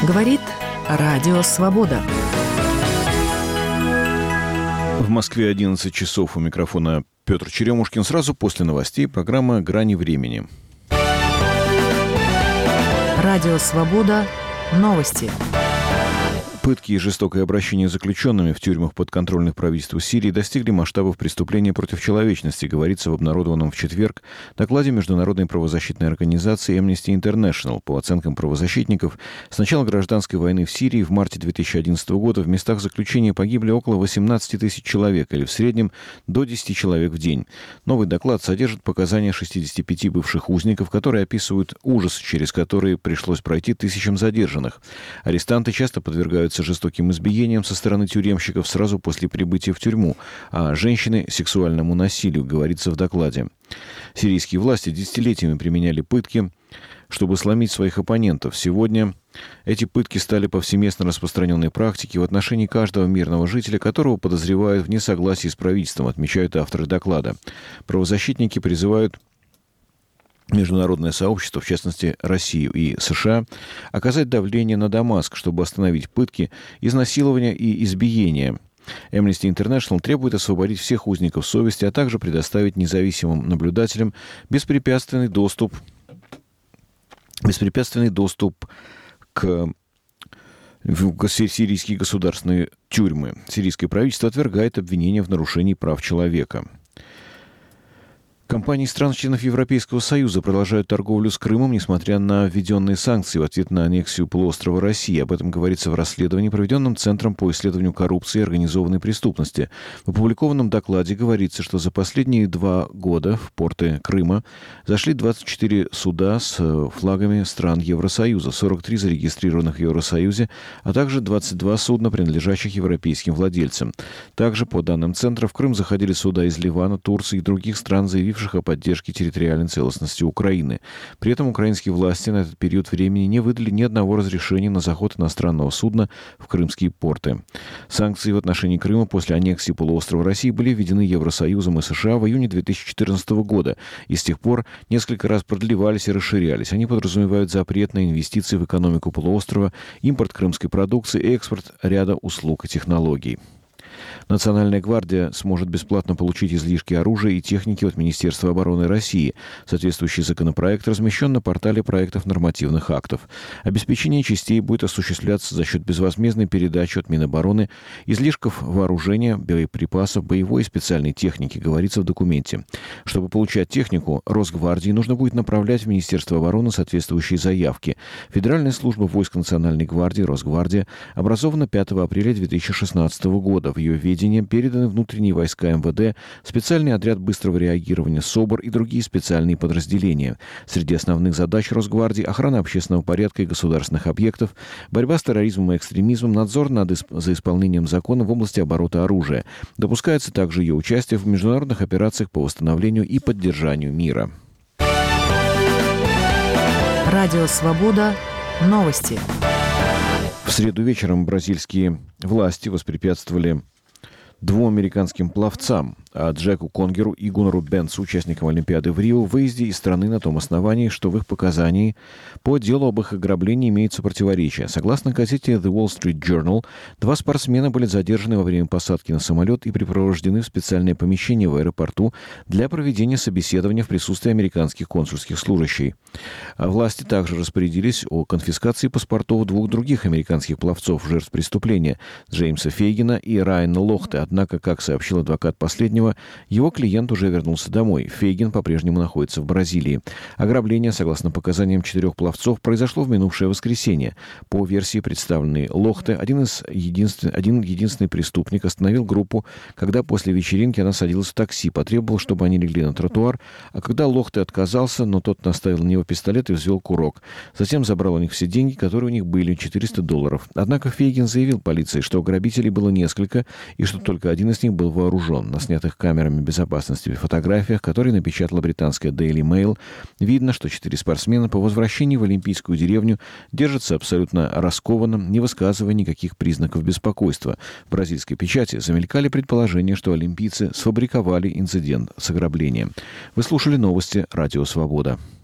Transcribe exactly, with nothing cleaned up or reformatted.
Говорит Радио Свобода. В Москве одиннадцать часов. У микрофона Петр Черемушкин. Сразу после новостей программа «Грани времени». Радио Свобода. Новости. Пытки и жестокое обращение с заключенными в тюрьмах подконтрольных правительству Сирии достигли масштабов преступления против человечности, говорится в обнародованном в четверг докладе Международной правозащитной организации Amnesty International. По оценкам правозащитников, с начала гражданской войны в Сирии в марте две тысячи одиннадцатого года в местах заключения погибли около восемнадцати тысяч человек, или в среднем до десяти человек в день. Новый доклад содержит показания шестидесяти пяти бывших узников, которые описывают ужас, через который пришлось пройти тысячам задержанных. Арестанты часто подвергаются жестоким избиениям со стороны тюремщиков сразу после прибытия в тюрьму, а женщины — сексуальному насилию, говорится в докладе. Сирийские власти десятилетиями применяли пытки, чтобы сломить своих оппонентов. Сегодня эти пытки стали повсеместно распространенной практикой в отношении каждого мирного жителя, которого подозревают в несогласии с правительством, отмечают авторы доклада. Правозащитники призывают международное сообщество, в частности Россию и США, оказать давление на Дамаск, чтобы остановить пытки, изнасилования и избиения. Amnesty International требует освободить всех узников совести, а также предоставить независимым наблюдателям беспрепятственный доступ, беспрепятственный доступ к в сирийские государственные тюрьмы. Сирийское правительство отвергает обвинения в нарушении прав человека. Компании стран-членов Европейского Союза продолжают торговлю с Крымом, несмотря на введенные санкции в ответ на аннексию полуострова России. Об этом говорится в расследовании, проведенном Центром по исследованию коррупции и организованной преступности. В опубликованном докладе говорится, что за последние два года в порты Крыма зашли двадцать четыре суда с флагами стран Евросоюза, сорок три зарегистрированных в Евросоюзе, а также двадцать два судна, принадлежащих европейским владельцам. Также, по данным Центра, в Крым заходили суда из Ливана, Турции и других стран, заявивших о поддержке территориальной целостности Украины. При этом украинские власти на этот период времени не выдали ни одного разрешения на заход иностранного судна в крымские порты. Санкции в отношении Крыма после аннексии полуострова России были введены Евросоюзом и США в июне две тысячи четырнадцатого года и с тех пор несколько раз продлевались и расширялись. Они подразумевают запрет на инвестиции в экономику полуострова, импорт крымской продукции и экспорт ряда услуг и технологий. Национальная гвардия сможет бесплатно получить излишки оружия и техники от Министерства обороны России. Соответствующий законопроект размещен на портале проектов нормативных актов. Обеспечение частей будет осуществляться за счет безвозмездной передачи от Минобороны излишков вооружения, боеприпасов, боевой и специальной техники, говорится в документе. Чтобы получать технику, Росгвардии нужно будет направлять в Министерство обороны соответствующие заявки. Федеральная служба войск Национальной гвардии, Росгвардия, образована пятого апреля две тысячи шестнадцатого года. В ее ведение переданы внутренние войска эм вэ дэ, специальный отряд быстрого реагирования СОБР и другие специальные подразделения. Среди основных задач Росгвардии — охрана общественного порядка и государственных объектов, борьба с терроризмом и экстремизмом, надзор над исп... за исполнением закона в области оборота оружия. Допускается также ее участие в международных операциях по восстановлению и поддержанию мира. Радио Свобода. Новости. В среду вечером бразильские власти воспрепятствовали двум американским пловцам, а Джеку Конгеру и Гуннару Бенцу, участникам Олимпиады в Рио, в выезде из страны на том основании, что в их показании по делу об их ограблении имеются противоречия. Согласно газете The Wall Street Journal, два спортсмена были задержаны во время посадки на самолет и припровождены в специальное помещение в аэропорту для проведения собеседования в присутствии американских консульских служащих. А власти также распорядились о конфискации паспортов двух других американских пловцов, жертв преступления, Джеймса Фейгина и Райана Лохте. Однако, как сообщил адвокат последнего, его клиент уже вернулся домой. Фейгин по-прежнему находится в Бразилии. Ограбление, согласно показаниям четырех пловцов, произошло в минувшее воскресенье. По версии, представленной Лохте, один, из единствен... один единственный преступник остановил группу, когда после вечеринки она садилась в такси, потребовал, чтобы они легли на тротуар, а когда Лохте отказался, но тот наставил на него пистолет и взвел курок. Затем забрал у них все деньги, которые у них были, четыреста долларов. Однако Фейгин заявил полиции, что грабителей было несколько и что только один из них был вооружен. На снятых камерами безопасности фотографиях, которые напечатала британская Daily Mail, видно, что четыре спортсмена по возвращении в Олимпийскую деревню держатся абсолютно раскованно, не высказывая никаких признаков беспокойства. В бразильской печати замелькали предположения, что олимпийцы сфабриковали инцидент с ограблением. Вы слушали новости «Радио Свобода».